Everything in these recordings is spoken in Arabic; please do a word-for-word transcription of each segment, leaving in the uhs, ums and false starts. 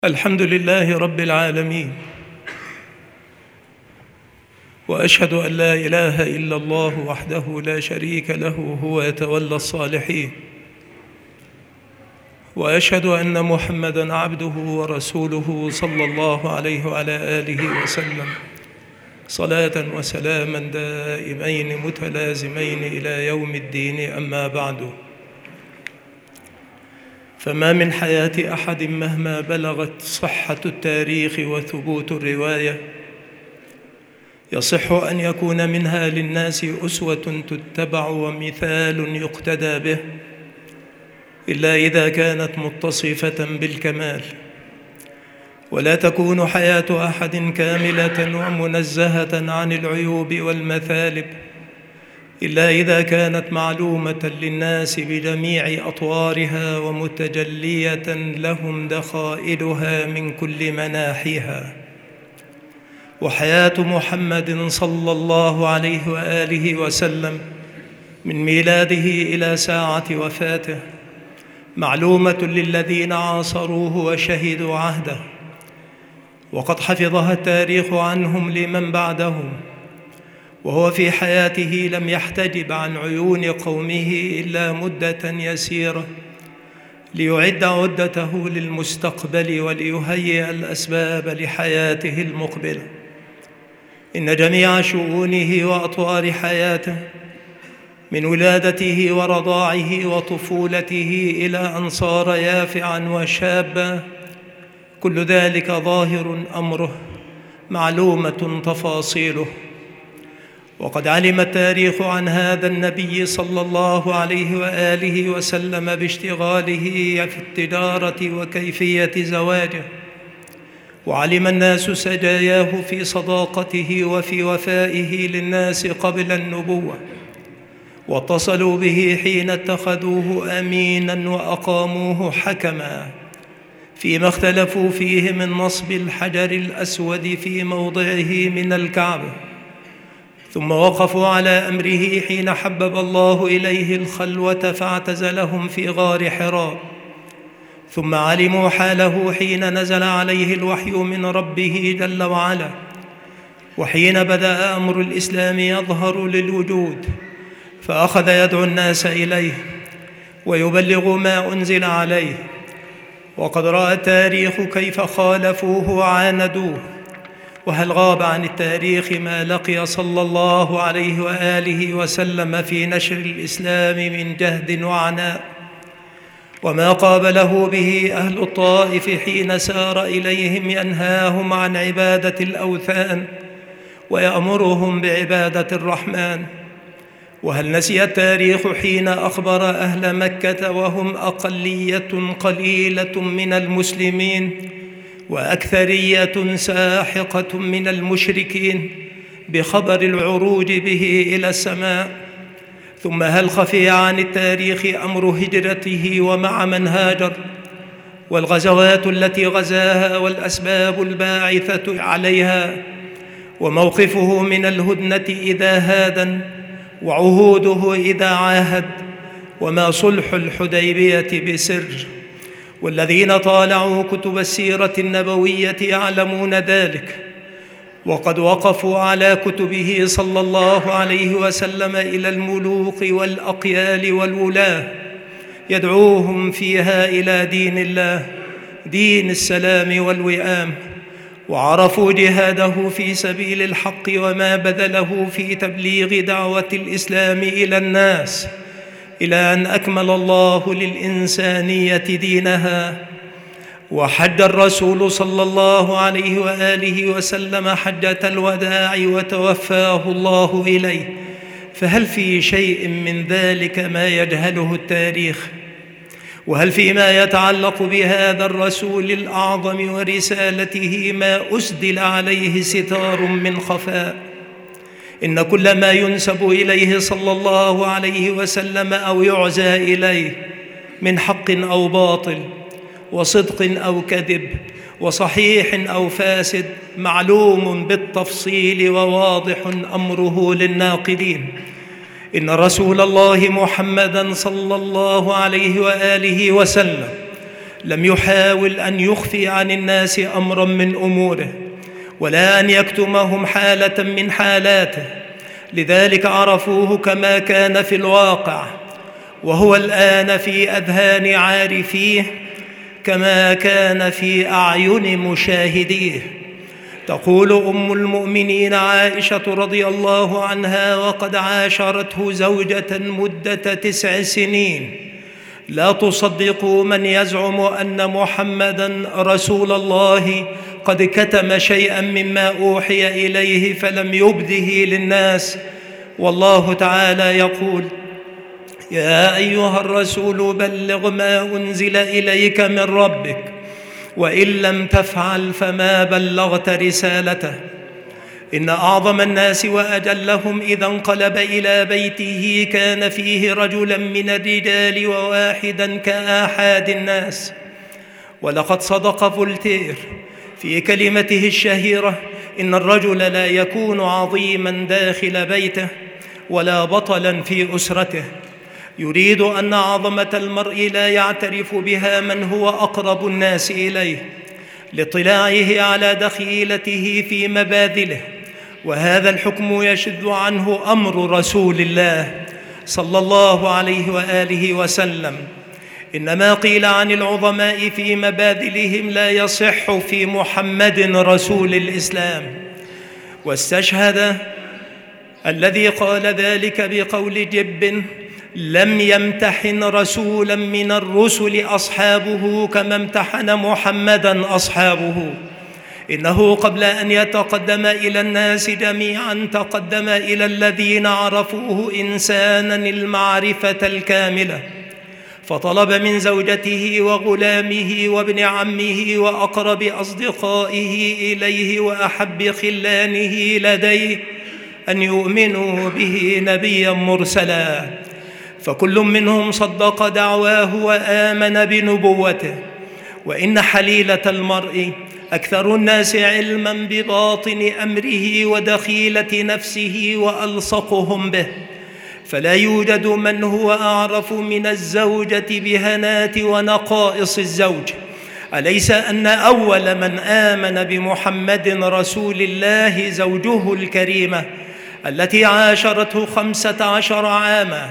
الحمد لله رب العالمين، وأشهد أن لا إله إلا الله وحده لا شريك له هو يتولى الصالحين، وأشهد أن محمدًا عبده ورسوله صلى الله عليه وعلى آله وسلم صلاة وسلاما دائمين متلازمين إلى يوم الدين. أما بعد، فما من حياة أحد مهما بلغت صحة التاريخ وثبوت الرواية يصح أن يكون منها للناس أسوة تتبع ومثال يقتدى به، إلا إذا كانت متصفة بالكمال. ولا تكون حياة أحد كاملة ومنزهة عن العيوب والمثالب إلا إذا كانت معلومة للناس بجميع أطوارها ومتجلية لهم دخائلها من كل مناحيها. وحياة محمد صلى الله عليه وآله وسلم من ميلاده إلى ساعة وفاته معلومة للذين عاصروه وشهدوا عهده، وقد حفظها التاريخ عنهم لمن بعدهم، وهو في حياته لم يحتجب عن عيون قومه إلا مدة يسيرة ليعد عدته للمستقبل وليهيئ الأسباب لحياته المقبلة. إن جميع شؤونه وأطوار حياته من ولادته ورضاعه وطفولته إلى أن صار يافعا وشابا كل ذلك ظاهر أمره معلومة تفاصيله. وقد علم التاريخ عن هذا النبي صلى الله عليه وآله وسلم باشتغاله في التجارة وكيفية زواجه، وعلم الناس سجاياه في صداقته وفي وفائه للناس قبل النبوة، واتصلوا به حين اتخذوه أميناً وأقاموه حكماً فيما اختلفوا فيه من نصب الحجر الأسود في موضعه من الكعبة، ثم وقفوا على أمره حين حبب الله إليه الخلوة فاعتزلهم في غار حراء، ثم علموا حاله حين نزل عليه الوحي من ربه جل وعلا، وحين بدأ أمر الإسلام يظهر للوجود فأخذ يدعو الناس إليه ويبلغ ما أنزل عليه. وقد رأى التاريخ كيف خالفوه وعاندوه، وهل غاب عن التاريخ ما لقي صلى الله عليه وآله وسلم في نشر الإسلام من جهد وعناء، وما قابله به أهل الطائف حين سار إليهم ينهاهم عن عبادة الأوثان ويأمرهم بعبادة الرحمن. وهل نسي التاريخ حين أخبر أهل مكة وهم أقلية قليلة من المسلمين وأكثرية ساحقة من المشركين بخبر العروج به إلى السماء؟ ثم هل خفي عن التاريخ أمر هجرته ومع من هاجر، والغزوات التي غزاها والأسباب الباعثة عليها، وموقفه من الهدنة إذا هادن، وعهوده إذا عاهد، وما صلح الحديبية بسر؟ والذين طالعوا كتب السيرة النبوية يعلمون ذلك، وقد وقفوا على كتبه صلى الله عليه وسلم إلى الملوك والأقيال والولاة يدعوهم فيها إلى دين الله، دين السلام والوئام، وعرفوا جهاده في سبيل الحق وما بذله في تبليغ دعوة الإسلام إلى الناس، إلى أن أكمل الله للإنسانية دينها. وحج الرسول صلى الله عليه وآله وسلم حجة الوداع وتوفاه الله إليه، فهل في شيء من ذلك ما يجهله التاريخ؟ وهل فيما يتعلق بهذا الرسول الأعظم ورسالته ما أسدل عليه ستار من خفاء؟ إن كل ما ينسب إليه صلى الله عليه وسلم أو يعزى إليه من حق أو باطل، وصدق أو كذب، وصحيح أو فاسد معلوم بالتفصيل وواضح أمره للناقدين. إن رسول الله محمدًا صلى الله عليه وآله وسلم لم يحاول أن يخفي عن الناس أمرا من أموره ولا أن يكتمهم حالة من حالاته، لذلك عرفوه كما كان في الواقع، وهو الآن في أذهان عارفيه كما كان في أعين مشاهديه. تقول أم المؤمنين عائشة رضي الله عنها وقد عاشرته زوجة مدة تسع سنين: لا تصدقوا من يزعم أن محمدًا رسول الله قد كتم شيئا مما أوحي إليه فلم يبده للناس، والله تعالى يقول: يا أيها الرسول بلغ ما أنزل إليك من ربك وإن لم تفعل فما بلغت رسالته. إن أعظم الناس وأجلهم إذا انقلب إلى بيته كان فيه رجلا من الرجال وواحدا كآحاد الناس. ولقد صدق فولتير في كلمته الشهيرة: إن الرجل لا يكون عظيما داخل بيته ولا بطلا في أسرته. يريد أن عظمة المرء لا يعترف بها من هو أقرب الناس إليه لاطلاعه على دخيلته في مباذله، وهذا الحكم يشذ عنه أمر رسول الله صلى الله عليه وآله وسلم. إنما قيل عن العظماء في مباذلهم لا يصح في محمد رسول الإسلام. واستشهد الذي قال ذلك بقول جب: لم يمتحن رسولا من الرسل أصحابه كما امتحن محمدا أصحابه. إنه قبل أن يتقدم إلى الناس جميعا تقدم إلى الذين عرفوه إنسانا المعرفة الكاملة، فطلب من زوجته وغلامه وابن عمه وأقرب أصدقائه إليه وأحب خلانه لديه أن يؤمنوا به نبيا مرسلا، فكل منهم صدق دعواه وآمن بنبوته. وإن حليلة المرء أكثر الناس علما بباطن أمره ودخيلة نفسه وألصقهم به، فلا يوجد من هو أعرف من الزوجة بهنات ونقائص الزوج. أليس أن أول من آمن بمحمد رسول الله زوجه الكريمة التي عاشرته خمسة عشر عاما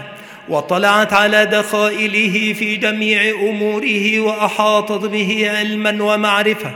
وطلعت على دخائله في جميع أموره وأحاطت به علما ومعرفة،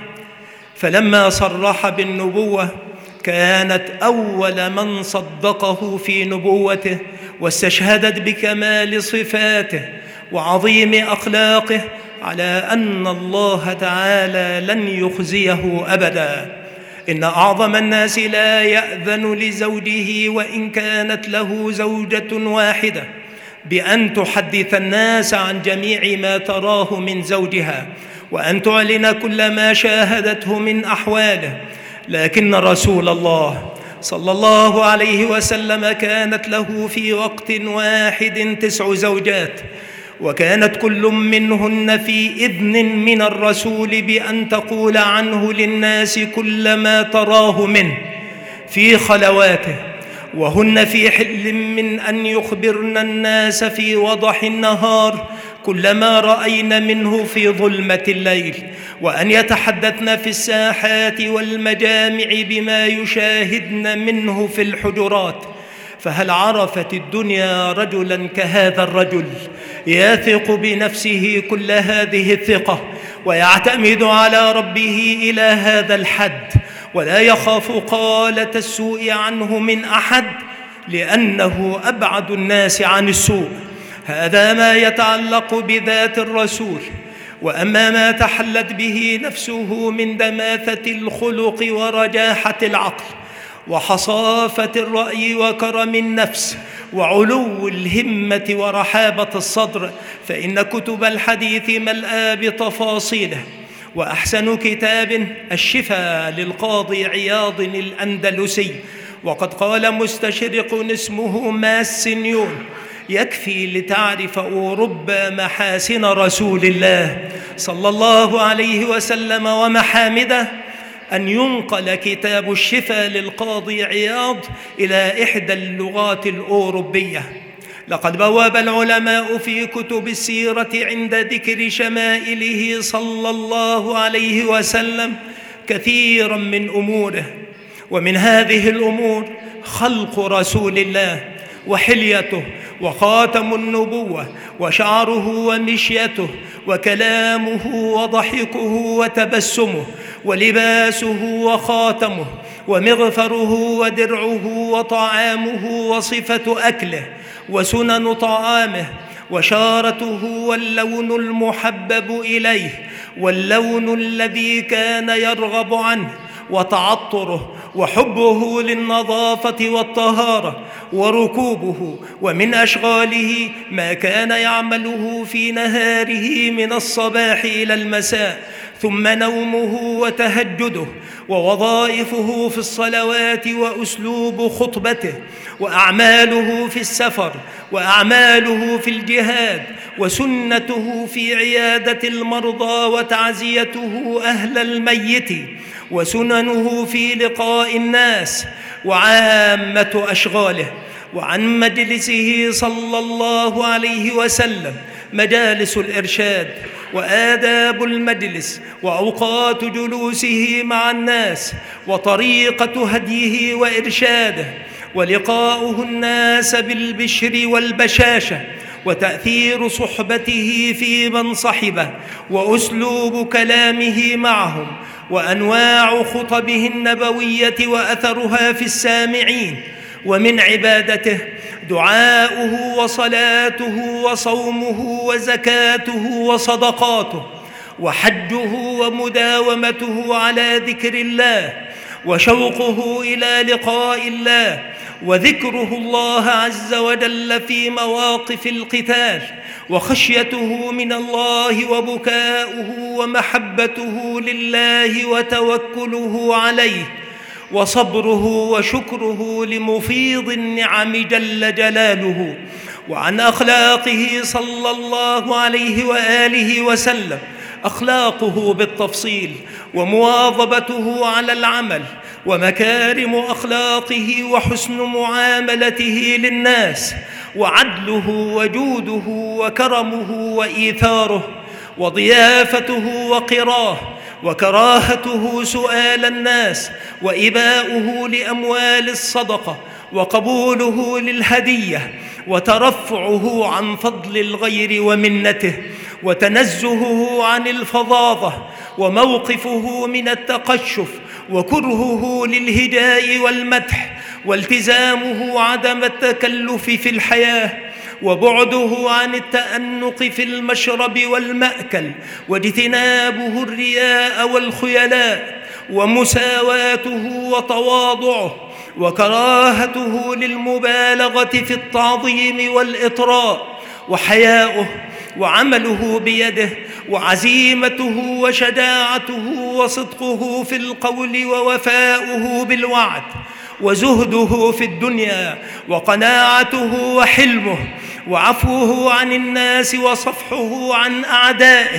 فلما صرح بالنبوة كانت أول من صدقه في نبوته واستشهدت بكمال صفاته وعظيم أخلاقه على أن الله تعالى لن يخزيه أبدا. إن أعظم الناس لا يأذن لزوجه وإن كانت له زوجة واحدة بأن تحدث الناس عن جميع ما تراه من زوجها وأن تعلن كل ما شاهدته من أحواله، لكن رسول الله صلى الله عليه وسلم كانت له في وقت واحد تسع زوجات، وكانت كل منهن في إذن من الرسول بأن تقول عنه للناس كل ما تراه منه في خلواته، وهن في حل من أن يخبرن الناس في وضح النهار كل ما رأين منه في ظلمة الليل، وأن يتحدثن في الساحات والمجامع بما يشاهدن منه في الحجرات. فهل عرفت الدنيا رجلا كهذا الرجل يثق بنفسه كل هذه الثقة ويعتمد على ربه إلى هذا الحد ولا يخاف قالة السوء عنه من أحد لأنه أبعد الناس عن السوء؟ هذا ما يتعلق بذات الرسول. وأما ما تحلت به نفسه من دماثة الخلق ورجاحة العقل وحصافة الرأي وكرم النفس وعلو الهمة ورحابة الصدر فإن كتب الحديث ملآ بتفاصيله. وأحسن كتاب الشفاء للقاضي عياض الأندلسي، وقد قال مستشرق اسمه ماسنيون: يكفي لتعرف أوروبا محاسن رسول الله صلى الله عليه وسلم ومحامده أن ينقل كتاب الشفاء للقاضي عياض إلى إحدى اللغات الأوروبية، لقد بوب العلماء في كتب السيرة عند ذكر شمائله صلى الله عليه وسلم كثيرا من أموره، ومن هذه الأمور خلق رسول الله وحليته وخاتم النبوة وشعره ومشيته وكلامه وضحكه وتبسمه ولباسه وخاتمه ومغفره ودرعه وطعامه وصفة أكله وسنن طعامه وشارته واللون المحبب إليه واللون الذي كان يرغب عنه وتعطره وحبه للنظافة والطهارة وركوبه، ومن أشغاله ما كان يعمله في نهاره من الصباح إلى المساء، ثم نومه وتهجده ووظائفه في الصلوات وأسلوب خطبته وأعماله في السفر وأعماله في الجهاد وسنته في عيادة المرضى وتعزيته أهل الميت وسننه في لقاء الناس وعامة أشغاله. وعن مجلسه صلى الله عليه وسلم مجالس الإرشاد وآداب المجلس وأوقات جلوسه مع الناس وطريقة هديه وإرشاده ولقاؤه الناس بالبشر والبشاشة وتأثير صحبته في من صحبه وأسلوب كلامه معهم وأنواع خطبه النبوية وأثرها في السامعين. ومن عبادته دعاؤه وصلاته وصومه وزكاته وصدقاته وحجه ومداومته على ذكر الله وشوقه إلى لقاء الله وذكره الله عز وجل في مواقف القتال وخشيته من الله وبكاؤه ومحبته لله وتوكله عليه وصبره وشكره لمفيض النعم جل جلاله. وعن أخلاقه صلى الله عليه وآله وسلم أخلاقه بالتفصيل ومواظبته على العمل ومكارم أخلاقه وحسن معاملته للناس وعدله وجوده وكرمه وإيثاره وضيافته وقراه وكراهته سؤال الناس وإباؤه لأموال الصدقة وقبوله للهدية وترفعه عن فضل الغير ومنته وتنزهه عن الفظاظة وموقفه من التقشف وكرهه للهداء والمدح والتزامه عدم التكلف في الحياة وبعده عن التأنق في المشرب والمأكل واجتنابه الرياء والخيلاء ومساواته وتواضعه وكراهته للمبالغة في التعظيم والإطراء وحياؤه وعمله بيده وعزيمته وشجاعته وصدقه في القول ووفاؤه بالوعد وزهده في الدنيا وقناعته وحلمه وعفوه عن الناس وصفحه عن أعدائه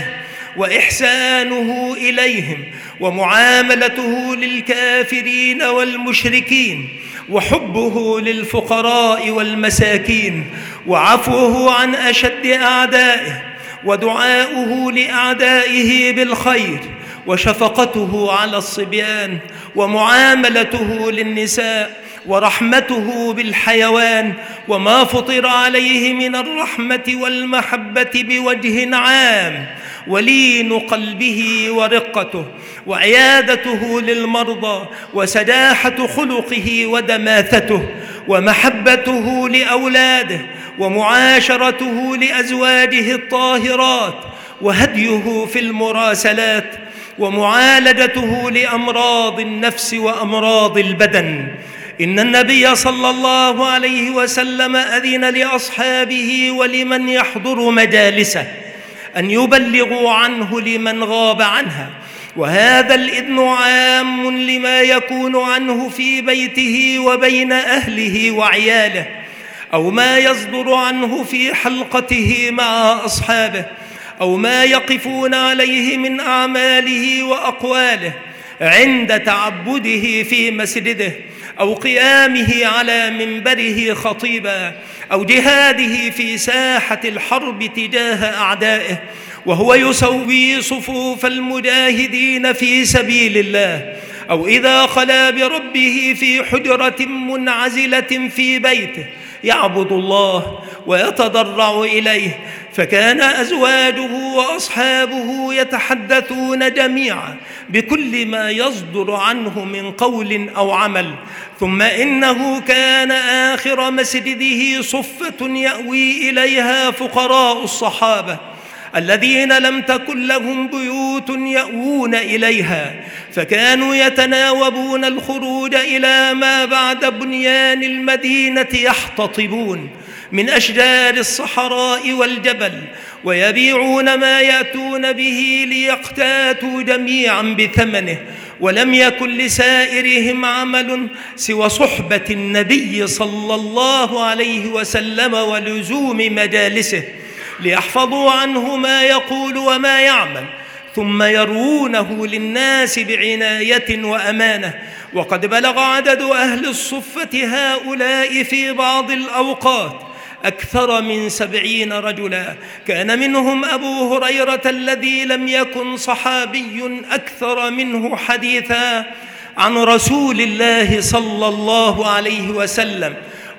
وإحسانه إليهم ومعاملته للكافرين والمشركين وحبه للفقراء والمساكين وعفوه عن أشد أعدائه ودعاؤه لأعدائه بالخير وشفقته على الصبيان ومعاملته للنساء ورحمته بالحيوان وما فطر عليه من الرحمة والمحبة بوجه عام ولين قلبه ورقته وعيادته للمرضى وسداحة خلقه ودماثته ومحبته لأولاده ومعاشرته لأزواجه الطاهرات وهديه في المراسلات ومعالجته لأمراض النفس وأمراض البدن. إن النبي صلى الله عليه وسلم أذن لأصحابه ولمن يحضر مجالسه أن يبلغوا عنه لمن غاب عنها، وهذا الإذن عام لما يكون عنه في بيته وبين أهله وعياله، أو ما يصدر عنه في حلقته مع أصحابه، أو ما يقفون عليه من أعماله وأقواله، عند تعبده في مسجده، أو قيامه على منبره خطيبا، أو جهاده في ساحة الحرب تجاه أعدائه وهو يسوي صفوف المجاهدين في سبيل الله، أو إذا خلا بربه في حجرة منعزلة في بيته يعبد الله ويتضرع إليه، فكان أزواجه وأصحابه يتحدثون جميعا بكل ما يصدر عنه من قول أو عمل. ثم إنه كان آخر مسجده صفة يأوي إليها فقراء الصحابة الذين لم تكن لهم بيوت يأوون إليها، فكانوا يتناوبون الخروج إلى ما بعد بنيان المدينة يحتطبون من أشجار الصحراء والجبل، ويبيعون ما يأتون به ليقتاتوا جميعا بثمنه. ولم يكن لسائرهم عمل سوى صحبة النبي صلى الله عليه وسلم ولزوم مجالسه، ليحفظوا عنه ما يقول وما يعمل، ثم يرونه للناس بعناية وأمانة. وقد بلغ عدد أهل الصفة هؤلاء في بعض الأوقات أكثر من سبعين رجلا، كان منهم أبو هريرة الذي لم يكن صحابي أكثر منه حديثا عن رسول الله صلى الله عليه وسلم.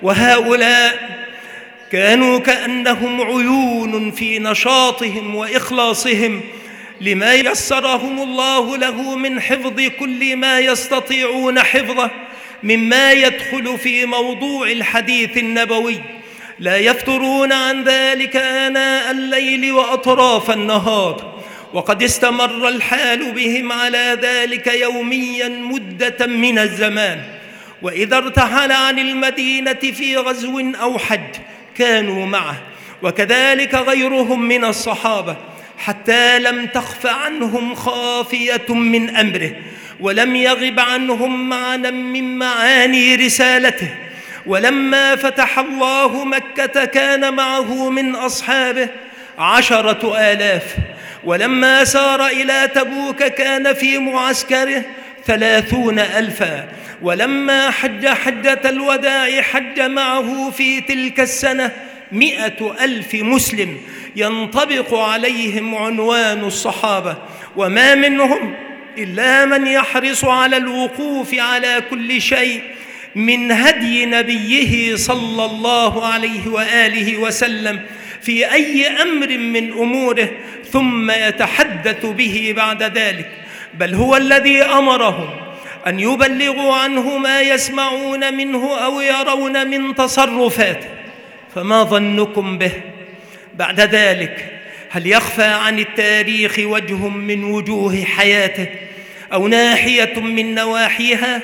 وهؤلاء كانوا كأنهم عيون في نشاطهم وإخلاصهم لما يسرهم الله له من حفظ كل ما يستطيعون حفظه مما يدخل في موضوع الحديث النبوي، لا يفترون عن ذلك آناء الليل وأطراف النهار. وقد استمر الحال بهم على ذلك يوميا مدة من الزمان، وإذا ارتحل عن المدينة في غزو أو حج كانوا معه، وكذلك غيرهم من الصحابة، حتى لم تخف عنهم خافية من أمره، ولم يغب عنهم معنى من معاني رسالته. ولما فتح الله مكة كان معه من أصحابه عشرة آلاف، ولما سار إلى تبوك كان في معسكره ثلاثون ألفا، ولما حج حجة الوداع حج معه في تلك السنة مئة ألف مسلم ينطبق عليهم عنوان الصحابة، وما منهم إلا من يحرص على الوقوف على كل شيء من هدي نبيه صلى الله عليه وآله وسلم في أي أمر من أموره، ثم يتحدث به بعد ذلك، بل هو الذي أمرهم أن يبلغوا عنه ما يسمعون منه أو يرون من تصرفاته. فما ظنكم به بعد ذلك؟ هل يخفى عن التاريخ وجه من وجوه حياته أو ناحية من نواحيها؟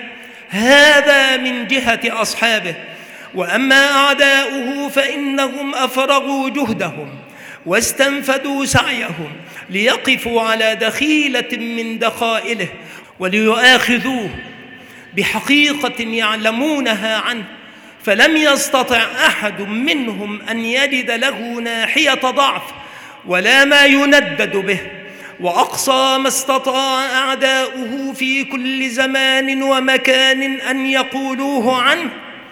هذا من جهة أصحابه. وأما أعداؤه فإنهم أفرغوا جهدهم واستنفدوا سعيهم ليقفوا على دخيلة من دخائله وليؤاخذوه بحقيقة يعلمونها عنه، فلم يستطع أحد منهم أن يجد له ناحية ضعف ولا ما يندد به. وأقصى ما استطاع أعداؤه في كل زمان ومكان أن يقولوه عنه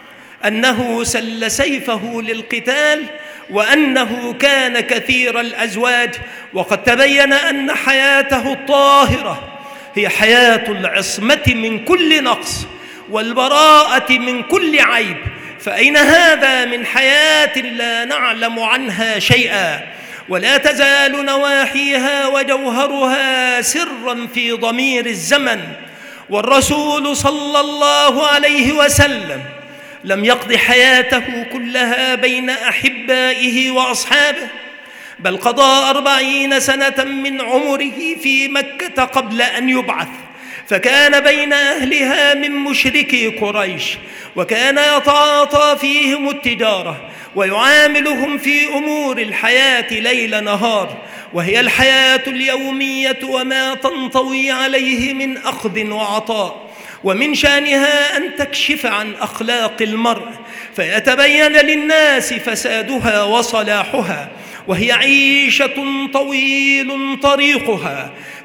أنه سل سيفه للقتال، وأنه كان كثير الأزواج، وقد تبين أن حياته الطاهرة هي حياة العصمة من كل نقص والبراءة من كل عيب. فأين هذا من حياة لا نعلم عنها شيئا، ولا تزال نواحيها وجوهرها سرا في ضمير الزمن. والرسول صلى الله عليه وسلم لم يقض حياته كلها بين أحبائه وأصحابه، بل قضى أربعين سنة من عمره في مكة قبل أن يبعث، فكان بين أهلها من مشركي قريش، وكان يتعاطى فيهم التجارة ويعاملهم في أمور الحياة ليل نهار، وهي الحياة اليومية وما تنطوي عليه من أخذ وعطاء. ومن شأنها أن تكشف عن أخلاق المرء فيتبين للناس فسادها وصلاحها، وهي عيشة طويل طريقها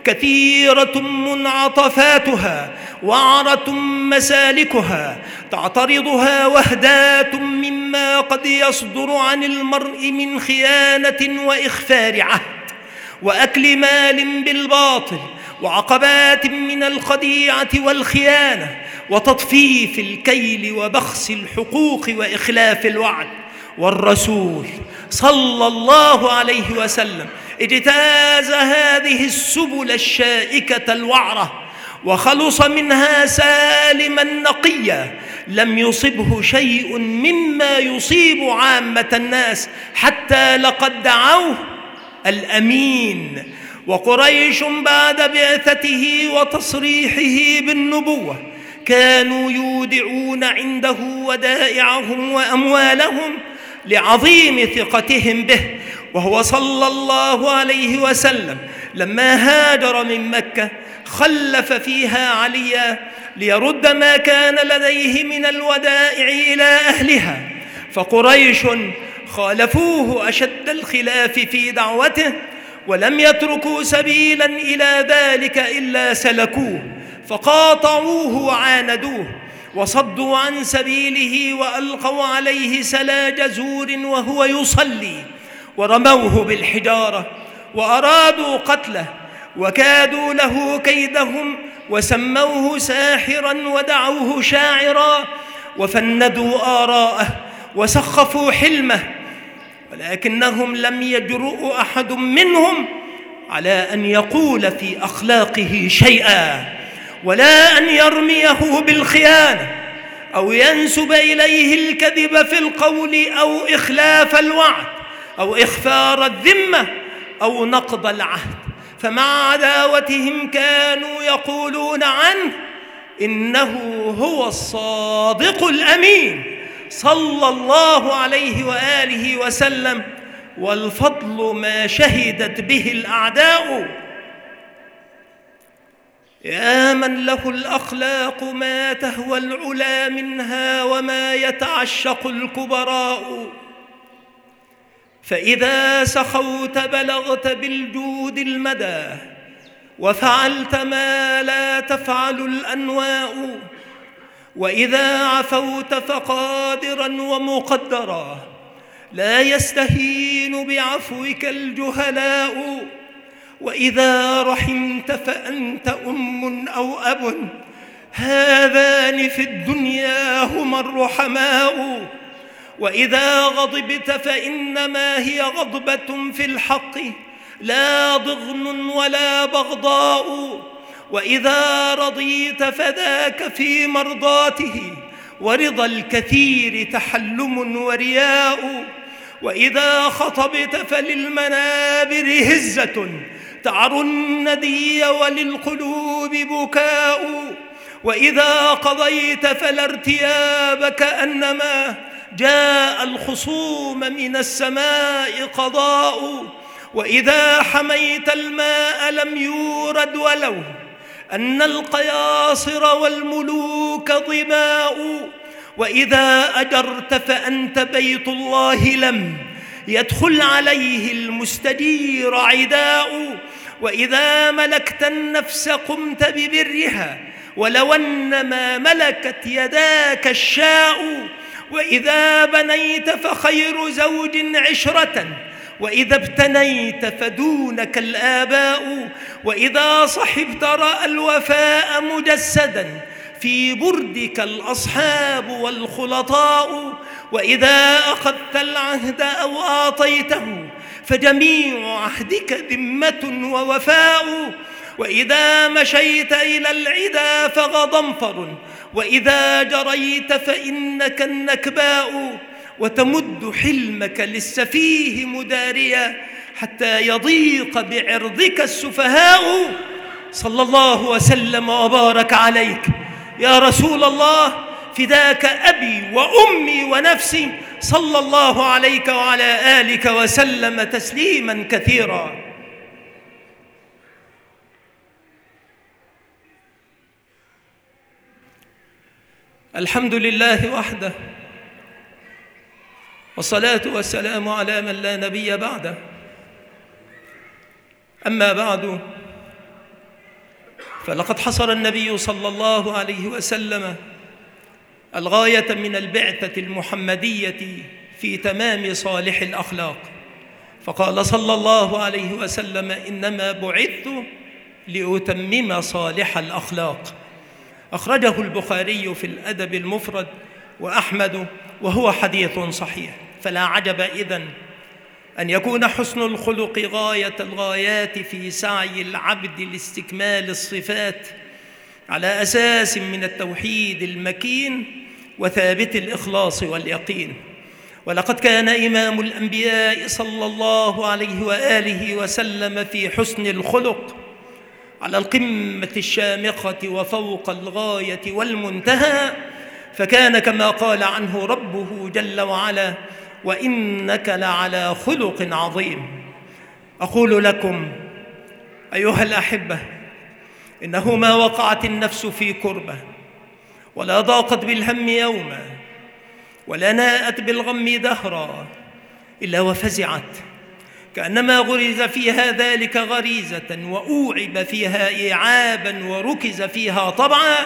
كثيرة منعطفاتها، وعرة مسالكها، تعترضها وهدات مما قد يصدر عن المرء من خيانة وإخفار عهد وأكل مال بالباطل، وعقبات من الخديعة والخيانة وتطفيف الكيل وبخس الحقوق وإخلاف الوعد. والرسول صلى الله عليه وسلم اجتاز هذه السبل الشائكة الوعرة وخلص منها سالما نقيا، لم يصبه شيء مما يصيب عامة الناس، حتى لقد دعوه الأمين. وقريش بعد بعثته وتصريحه بالنبوة كانوا يودعون عنده ودائعهم وأموالهم لعظيم ثقتهم به. وهو صلى الله عليه وسلم لما هاجر من مكة خلف فيها عليا ليرد ما كان لديه من الودائع إلى أهلها، فقريش خالفوه أشد الخلاف في دعوته، ولم يتركوا سبيلا إلى ذلك إلا سلكوه، فقاطعوه وعاندوه وصدوا عن سبيله وألقوا عليه سلاج زور وهو يصلي، ورموه بالحجارة وأرادوا قتله، وكادوا له كيدهم وسموه ساحرا ودعوه شاعرا وفندوا آراءه وسخفوا حلمه، ولكنهم لم يجرؤ أحد منهم على أن يقول في أخلاقه شيئا، ولا أن يرميه بالخيانة أو ينسب إليه الكذب في القول أو إخلاف الوعد أو إخفار الذمة أو نقض العهد. فمع عداوتهم كانوا يقولون عنه إنه هو الصادق الأمين صلى الله عليه وآله وسلم، والفضل ما شهدت به الأعداء. يا من له الأخلاق ما تهوى العلا منها وما يتعشق الكبراء، فإذا سخوت بلغت بالجود المدى، وفعلت ما لا تفعل الأنواء، وإذا عفوت فقادرا ومقدرا لا يستهين بعفوك الجهلاء، وإذا رحمت فأنت أم أو أب، هذان في الدنيا هما الرحماء، وإذا غضبت فإنما هي غضبة في الحق لا ضغن ولا بغضاء، وإذا رضيت فذاك في مرضاته، ورضا الكثير تحلم ورياء، وإذا خطبت فللمنابر هزة تعر الندي وللقلوب بكاء، وإذا قضيت فلا ارتياب كأنما جاء الخصوم من السماء قضاء، وإذا حميت الماء لم يورد ولو أن القياصر والملوك ظماء، وإذا أجرت فأنت بيت الله لم يدخل عليه المستجير عداء، وإذا ملكت النفس قمت ببرها ولو أن ما ملكت يداك الشاء، وإذا بنيت فخير زوج عشرة، وإذا ابتنيت فدونك الآباء، وإذا صحبت رأى الوفاء مجسدا في بردك الأصحاب والخلطاء، وإذا أخذت العهد أو أعطيته فجميع عهدك ذمة ووفاء، وإذا مشيت إلى العدا فغضنفر، وإذا جريت فإنك النكباء، وتمد حلمك للسفيه مداريا حتى يضيق بعرضك السفهاء. صلى الله وسلم وبارك عليك يا رسول الله، فداك أبي وأمي ونفسي، صلى الله عليك وعلى آلك وسلم تسليما كثيرا. الحمد لله وحده، والصلاة والسلام على من لا نبي بعده. أما بعد، فلقد حصر النبي صلى الله عليه وسلم الغاية من البعثة المحمدية في تمام صالح الأخلاق، فقال صلى الله عليه وسلم: إنما بعثت لأتمم صالح الأخلاق. أخرجه البخاري في الأدب المفرد وأحمد، وهو حديث صحيح. فلا عجب إذن أن يكون حسن الخلق غاية الغايات في سعي العبد لاستكمال الصفات على أساس من التوحيد المكين وثابت الإخلاص واليقين. ولقد كان إمام الأنبياء صلى الله عليه وآله وسلم في حسن الخلق على القمة الشامخة وفوق الغاية والمنتهى، فكان كما قال عنه ربه جل وعلا: وإنك لعلى خلق عظيم. أقول لكم أيها الأحبة، إنه ما وقعت النفس في كربة، ولا ضاقت بالهم يوما، ولا ناءت بالغم دهرا، إلا وفزعت كأنما غرز فيها ذلك غريزة، وأوعب فيها إيعابا، وركز فيها طبعا،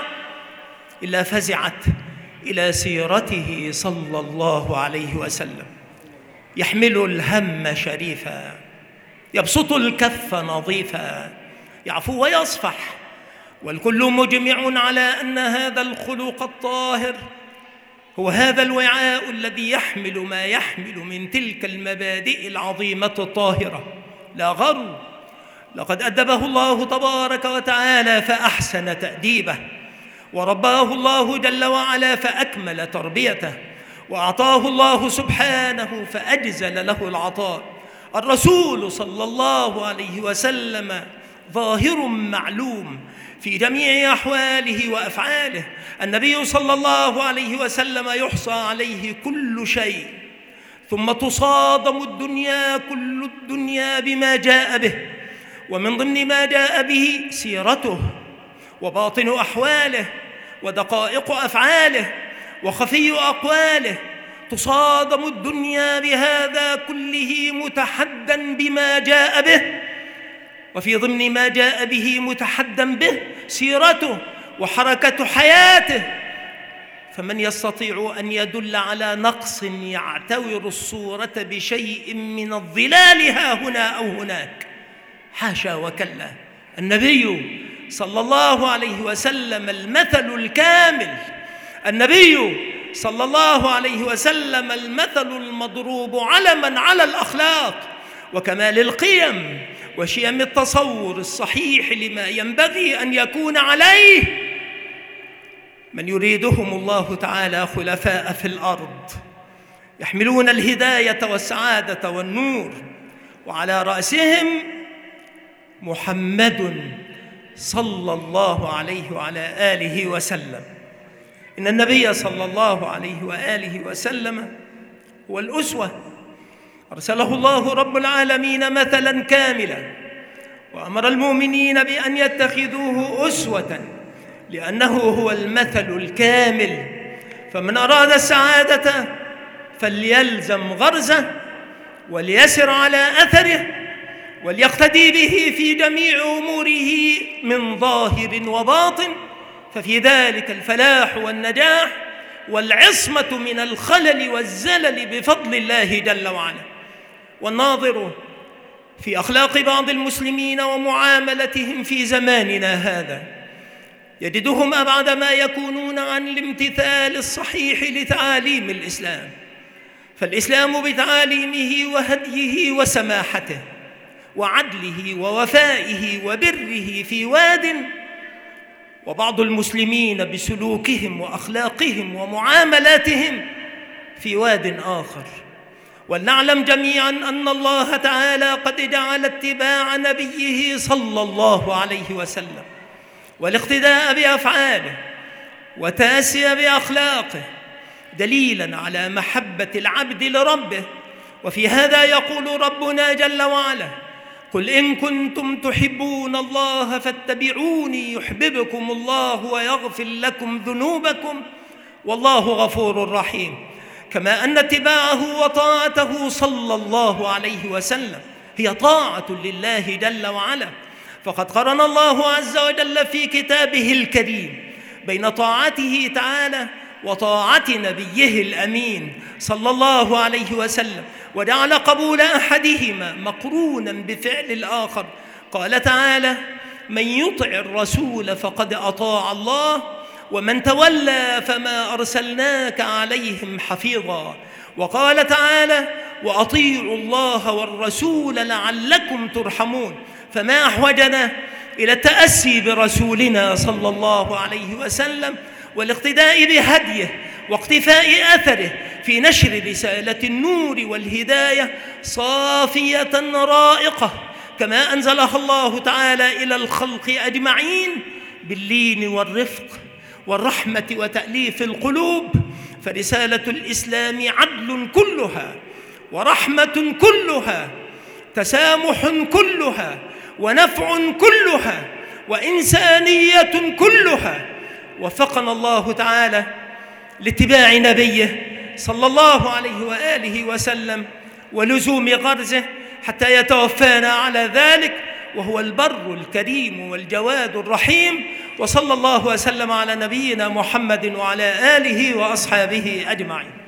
إلا فزعت إلى سيرته صلى الله عليه وسلم، يحمل الهم شريفا، يبسط الكف نظيفا، يعفو ويصفح، والكل مجمع على أن هذا الخلق الطاهر هو هذا الوعاء الذي يحمل ما يحمل من تلك المبادئ العظيمة الطاهرة. لا غرو، لقد أدبه الله تبارك وتعالى فأحسن تأديبه، ورباه الله جل وعلا فأكمل تربيته، وأعطاه الله سبحانه فأجزل له العطاء. الرسول صلى الله عليه وسلم ظاهر معلوم في جميع أحواله وأفعاله. النبي صلى الله عليه وسلم يحصى عليه كل شيء، ثم تصادم الدنيا كل الدنيا بما جاء به، ومن ضمن ما جاء به سيرته وباطن أحواله ودقائق أفعاله وخفي أقواله. تصادم الدنيا بهذا كله متحدًا بما جاء به، وفي ضمن ما جاء به متحدًا به سيرته وحركة حياته. فمن يستطيع أن يدل على نقص يعتور الصورة بشيء من الظلال ها هنا أو هناك؟ حاشا وكلا. النبي صلى الله عليه وسلم المثل الكامل، النبي صلى الله عليه وسلم المثل المضروب علما على الأخلاق وكمال القيم وشيم التصور الصحيح لما ينبغي أن يكون عليه. من يريدهم الله تعالى خلفاء في الأرض يحملون الهداية والسعادة والنور، وعلى رأسهم محمد صلى الله عليه وعلى آله وسلم. إن النبي صلى الله عليه وآله وسلم هو الأسوة، أرسله الله رب العالمين مثلا كاملا، وأمر المؤمنين بأن يتخذوه أسوة لأنه هو المثل الكامل. فمن أراد السعادة فليلزم غرزه وليسر على أثره وليقتدي به في جميع أموره من ظاهر وباطن، ففي ذلك الفلاح والنجاح والعصمة من الخلل والزلل بفضل الله جل وعلا. والناظر في أخلاق بعض المسلمين ومعاملتهم في زماننا هذا يجدهم أبعد ما يكونون عن الامتثال الصحيح لتعاليم الإسلام. فالإسلام بتعاليمه وهديه وسماحته وعدله ووفائه وبره في واد، وبعض المسلمين بسلوكهم وأخلاقهم ومعاملاتهم في واد آخر. ولنعلم جميعا أن الله تعالى قد جعل اتباع نبيه صلى الله عليه وسلم والاقتداء بأفعاله وتأسي بأخلاقه دليلا على محبة العبد لربه. وفي هذا يقول ربنا جل وعلا: قل إن كنتم تحبون الله فاتبعوني يحببكم الله ويغفر لكم ذنوبكم والله غفور رحيم. كما أن اتباعه وطاعته صلى الله عليه وسلم هي طاعة لله جل وعلا، فقد قرن الله عز وجل في كتابه الكريم بين طاعته تعالى وطاعة نبيه الأمين صلى الله عليه وسلم، وجعل قبول أحدهما مقرونا بفعل الآخر. قال تعالى: من يطع الرسول فقد أطاع الله ومن تولى فما أرسلناك عليهم حفيظا. وقال تعالى: وأطيعوا الله والرسول لعلكم ترحمون. فما أحوجنا إلى التأسي برسولنا صلى الله عليه وسلم والاقتداء بهديه واقتفاء أثره في نشر رسالة النور والهداية صافية رائقة كما أنزلها الله تعالى إلى الخلق أجمعين باللين والرفق والرحمة وتأليف القلوب. فرسالة الإسلام عدل كلها، ورحمة كلها، تسامح كلها، ونفع كلها، وإنسانية كلها. وفقنا الله تعالى لاتباع نبيه صلى الله عليه وآله وسلم ولزوم غرزه حتى يتوفانا على ذلك، وهو البر الكريم والجواد الرحيم. وصلى الله وسلم على نبينا محمد وعلى آله وأصحابه أجمعين.